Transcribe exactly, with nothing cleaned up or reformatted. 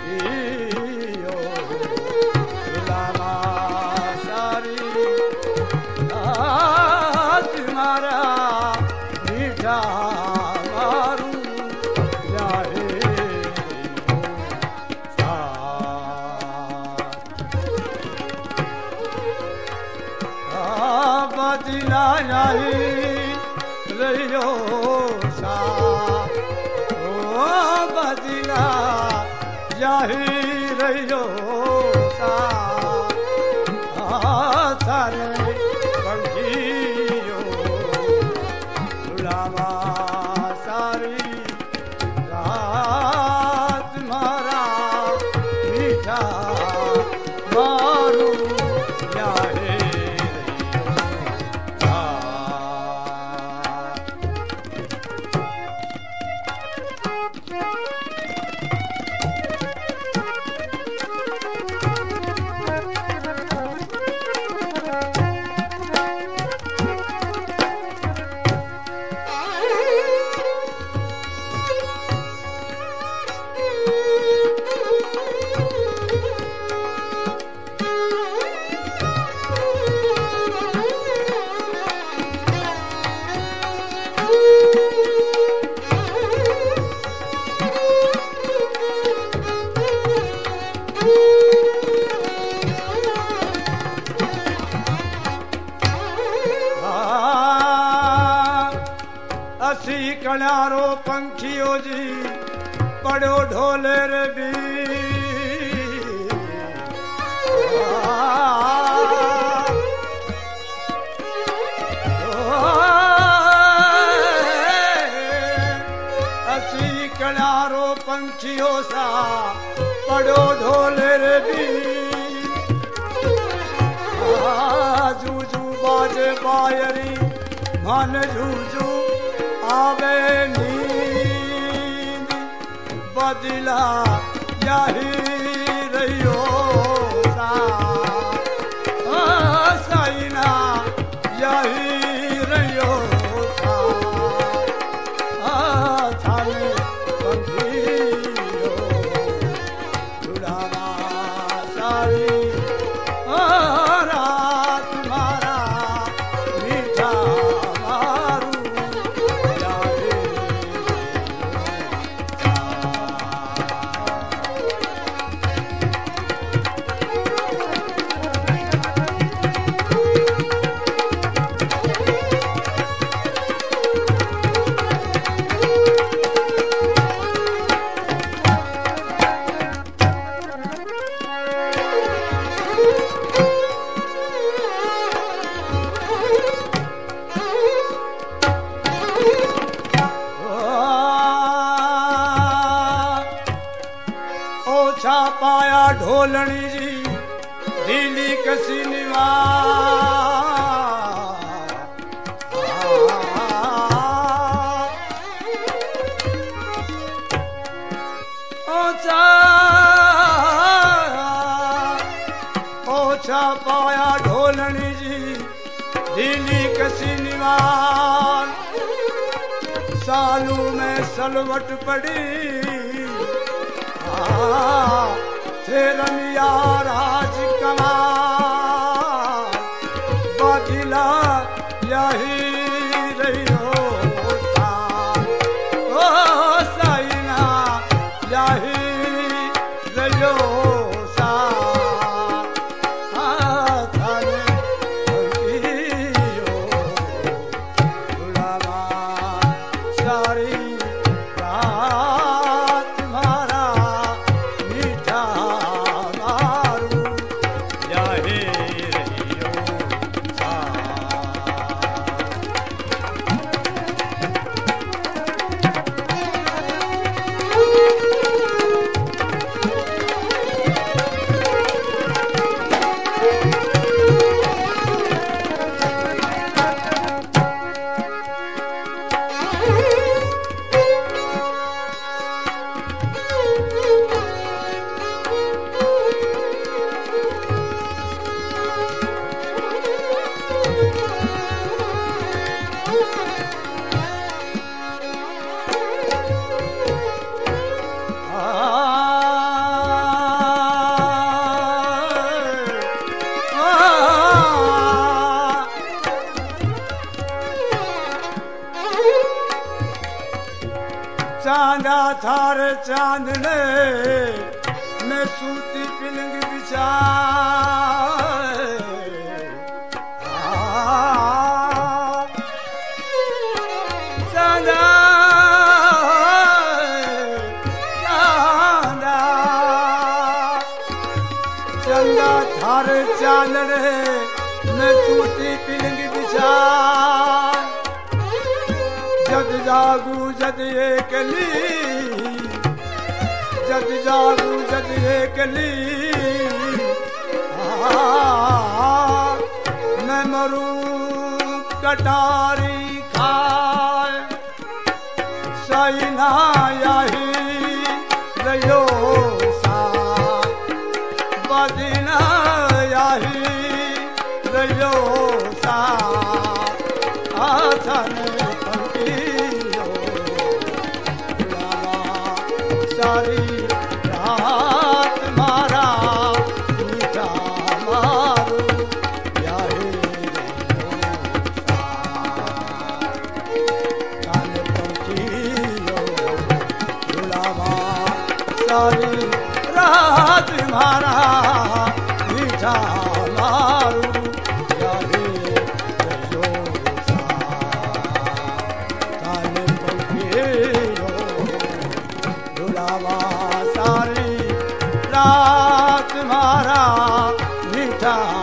कल्यारो पंखियो जी पड़ो ढोले रे भी असी कल्यारो पंखियो सा पड़ो ढोले रे भी जूजू बाजे बायरी मन जूजू आवे नींद बदला यही रहियो सा साइना यही रहियो सा थाने बंधियो जुड़ावा सारी रात मारा मीठा पाया ढोलनी जी ढीली कसी निवा ओछा ओछा पाया ढोलनी जी ढीली कसी निवार सालू में सलवट पड़ी रमिया राज कमाल बदला यही रहियो सा ओ साइना यही रहियो सा थाने बंधियो जुड़ावा सारी चांदा थार चांदने मैं सूती पिलंग बिछाए चांदा चांदा चांदा थार चांदने मैं सूती पिलंग बिछाए जद जागू जद एकली जद जागू जद एकली मैं मरूं कटारी खाए सही ना यही रयो सा बदना यही रयो सा आथने सारी रात मारा मीठा मारू याहे काल पंखियो बुलावा सारी रात मारा मीठा मारू याहे काल पंखियो बुलावा सारी रात मारा मीठा